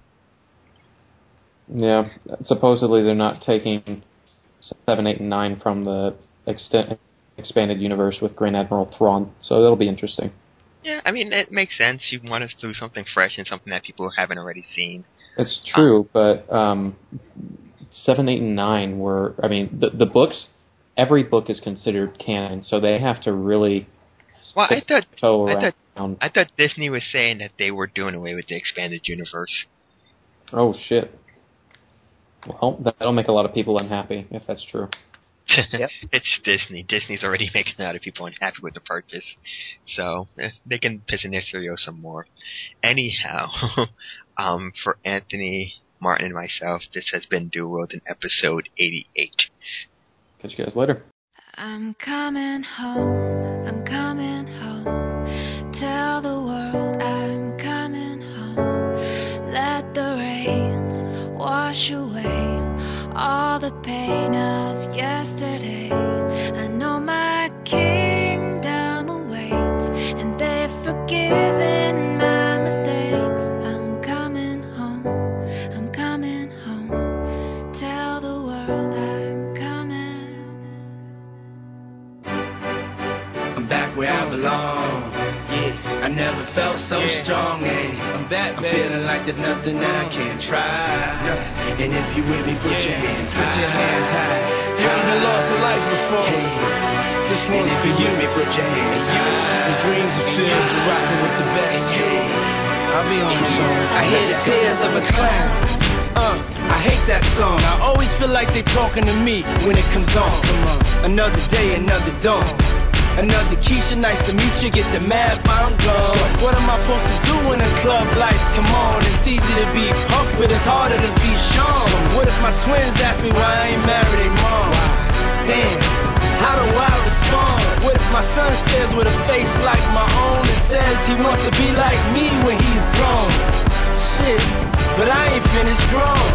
Yeah, supposedly they're not taking 7, 8, and 9 from the expanded universe with Grand Admiral Thrawn, so that'll be interesting. Yeah, I mean, it makes sense. You want us to do something fresh and something that people haven't already seen. It's true, but 7, 8, and 9 were, the books, every book is considered canon, so they have to really I thought Disney was saying that they were doing away with the expanded universe. Oh, shit. Well, that'll make a lot of people unhappy, if that's true. Yep. It's Disney. Disney's already making a lot of people unhappy with the purchase. So, they can piss in their cereal some more. Anyhow, for Anthony, Martin, and myself, this has been Dual World in episode 88. Catch you guys later. I'm coming home, I'm coming home. Tell the world I'm coming home. Let the rain wash away all the pain of yesterday. I know my kingdom awaits, and they've forgiven my mistakes. I'm coming home, I'm coming home. Tell the world I'm coming. I'm back where I belong. Yeah, I never felt so strong. I'm back, I'm feeling like there's nothing I can't try. And if you with me, put your hands high. Put your hands high. You ever lost a life before? This And one's if for you you. with me, put your hands high. The dreams are filled, you're rocking with the best. I'll be on the song. I hear the tears of a clown. I hate that song. I always feel like they talking to me when it comes on. Another day, another dawn. Another Keisha, nice to meet you. Get the mad, I'm gone. What am I supposed to do when the club lights come on? It's easy to be Puff, but it's harder to be Sean. What if my twins ask me why I ain't married their mom? Damn, how do I respond? What if my son stares with a face like my own and says he wants to be like me when he's grown? Shit, but I ain't finished grown.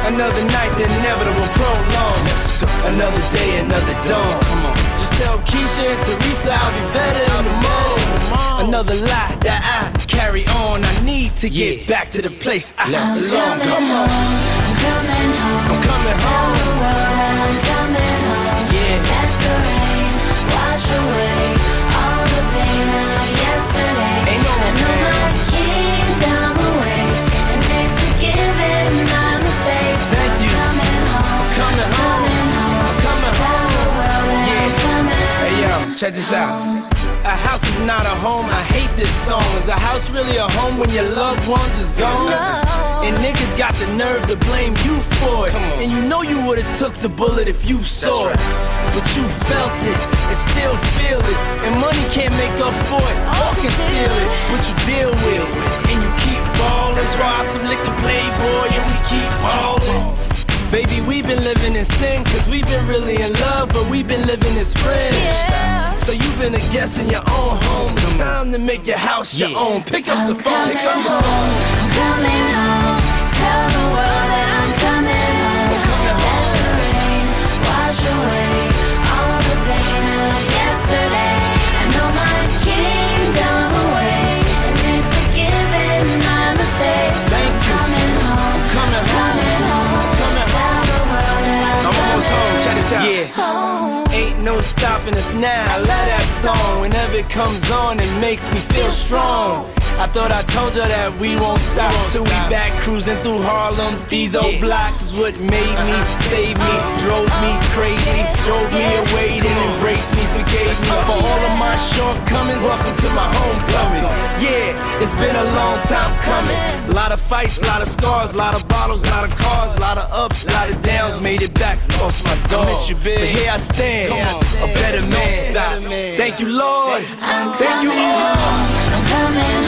Another night, the inevitable prolong. Another day, another dawn. Come on. Just tell Keisha and Teresa I'll be better in the morning. Another lie that I carry on. I need to get back to the place I belong. Come on. I'm coming home. I'm coming Tell home. the world that I'm coming home. Yeah. Let the rain wash away all the pain of yesterday. Ain't no I know pain. my kingdom awaits, and they've forgiven my mistakes. Thank you. I'm coming home. Coming home. I'm coming Tell the home. world that I'm coming Hey yo, check this out. A house is not a home, I hate this song. Is a house really a home when your loved ones is gone? And niggas got the nerve to blame you for it. And you know you would've took the bullet if you saw it. But you felt it and still feel it. And money can't make up for it or conceal it. But you deal with it and you keep ballin'. Swallow some liquor, Playboy, and we keep ballin'. Baby, we've been living in sin, cause we've been really in love, but we've been living as friends. Yeah. So you've been a guest in your own home. It's time to make your house your own. Pick up the phone, pick up the phone. I'm coming home. Tell the world that I'm coming home. I'm coming home. Let the rain wash away all the pain of yesterday. I know my kingdom awaits, and they've forgiven my mistakes. Thank you. Coming home. Coming home. Home. Coming Tell home. the world that I'm almost home, check this out. home. Ain't no stopping us now. I love that song. Whenever it comes on, it makes me feel strong. I thought I told you that we won't stop till we back cruising through Harlem. These old blocks is what made me, saved me, drove me crazy, drove me away, then embraced me, forgave me for all of my shortcomings. Welcome to my homecoming. Yeah, it's been a long time coming. A lot of fights, a lot of scars, a lot of bottles, a lot of cars, a lot of ups, a lot of downs. Made it back, lost my dog. I miss you, big. But here I stand, a better man. Thank you, Lord. Thank you, all. I'm coming